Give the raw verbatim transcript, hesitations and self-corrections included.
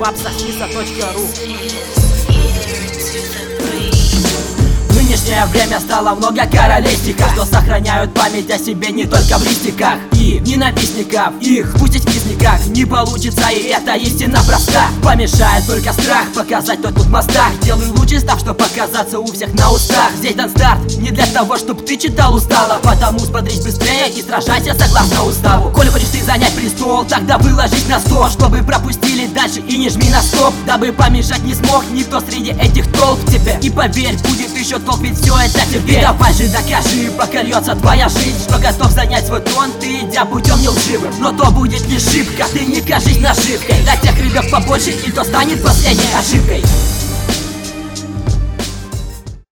вапсохиса точка ру. Нынешнее время стало много королевстиков, что сохраняют память о себе не только в листиках. И ненавистников их, пусть и в книжниках, не получится, и эта истина проста. Помешает только страх показать, кто тут в мостах. Делай лучше, став, чтоб показаться у всех на устах. Здесь дан старт не для того, чтоб ты читал устало, потому смотрись быстрее и сражайся согласно уставу. Коли хочешь ты занять престол, тогда выложись на сто, чтобы пропустили дальше и не жми на стоп, дабы помешать не смог никто среди этих толп тебе. И поверь, будет еще толк, ведь все это тебе. И давай же докажи, пока льется твоя жизнь, что готов занять свой трон ты, идя путем нелживым. Но то будет не шибко, ты не кажись наживкой. Для тех ребят побольше, и то станет последней ошибкой.